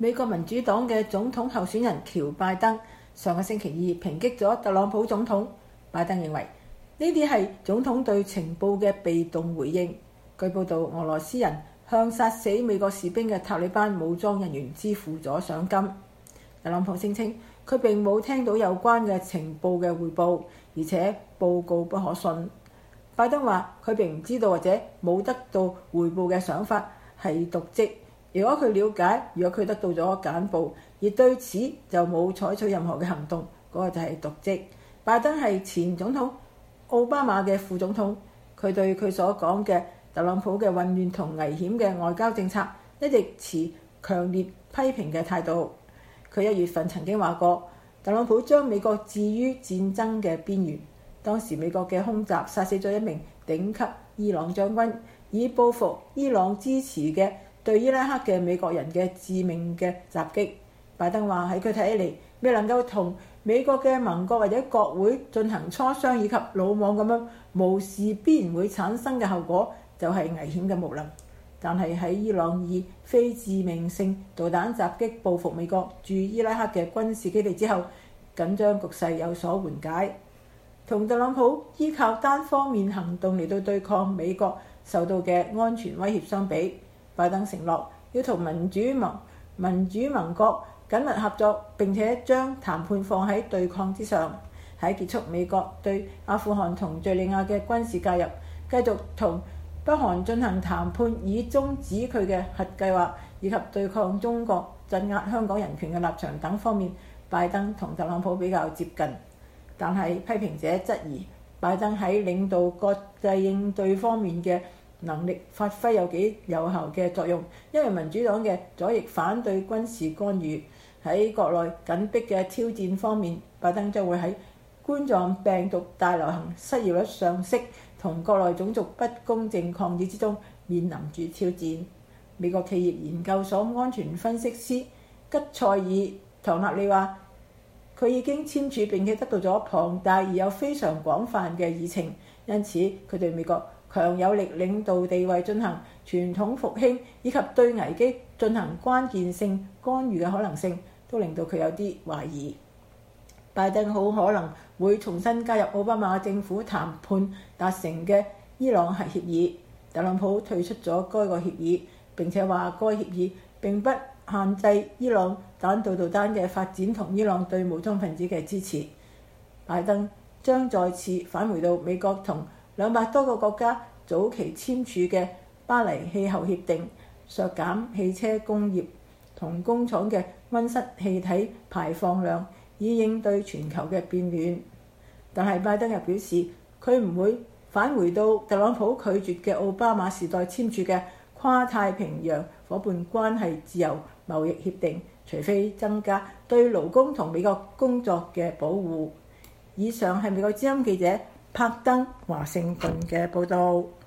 美國民主黨嘅總統候選人喬拜登上個星期二抨擊咗特朗普總統。拜登認為呢啲係總統對情報嘅被動回應。據報道，俄羅斯人向殺死美國士兵嘅塔利班武裝人員支付咗賞金。特朗普聲稱佢並冇聽到有關嘅情報嘅匯報，而且報告不可信。拜登話佢並唔知道或者冇得到匯報嘅想法係瀆職。如果佢了解，如果佢得到咗簡報，而對此就冇採取任何嘅行動，嗰個就係瀆職。拜登係前總統奧巴馬嘅副總統，佢對佢所講嘅特朗普嘅混亂同危險嘅外交政策一直持強烈批評嘅態度。佢1月份曾經話過，特朗普將美國置於戰爭嘅邊緣。當時美國嘅空襲殺死咗一名頂級伊朗將軍，以報復伊朗支持嘅對伊拉克嘅美國人嘅致命嘅襲擊。拜登話喺佢睇起嚟，未能夠同美國嘅盟國或者國會進行磋商，以及魯莽咁樣無視必然會產生嘅後果，就係危險嘅無能。但係喺伊朗以非致命性導彈襲擊報復美國駐伊拉克嘅軍事基地之後，緊張局勢有所緩解。同特朗普依靠單方面行動嚟到對抗美國受到嘅安全威脅相比，拜登承諾要同民主盟國緊密合作，並且將談判放喺對抗之上。喺結束美國對阿富汗同敘利亞嘅軍事介入，繼續同北韓進行談判以終止佢嘅核計劃，以及對抗中國鎮壓香港人權嘅立場等方面，拜登同特朗普比較接近。但係批評者質疑拜登喺領導國際應對方面嘅能力發揮有幾有效嘅作用，因為民主黨嘅左翼反對軍事干預。喺國內緊迫嘅挑戰方面，拜登將會喺冠狀病毒大流行、失業率上升同國內種族不公正抗議之中面臨住挑戰。美國企業研究所安全分析師吉塞爾·唐納利話，佢已經簽署並且得到咗龐大而又非常廣泛嘅議程，因此佢對美國強有力領導地位進行傳統復興，以及對危機進行關鍵性干預嘅可能性，都令到佢有啲懷疑。拜登好可能會重新加入奧巴馬政府談判達成嘅伊朗核協議。特朗普退出咗該個協議，並且話該協議並不限制伊朗彈道導彈嘅發展同伊朗對武裝分子嘅支持。拜登將再次返回到美國同200多個國家早期簽署嘅巴黎氣候協定，削減汽車工業同工廠嘅溫室氣體排放量，以應對全球嘅變暖。但係拜登又表示，佢唔會返回到特朗普拒絕嘅奧巴馬時代簽署嘅跨太平洋夥伴關係自由貿易協定，除非增加對勞工同美國工作嘅保護。以上係美國之音記者柏登華盛頓嘅報導。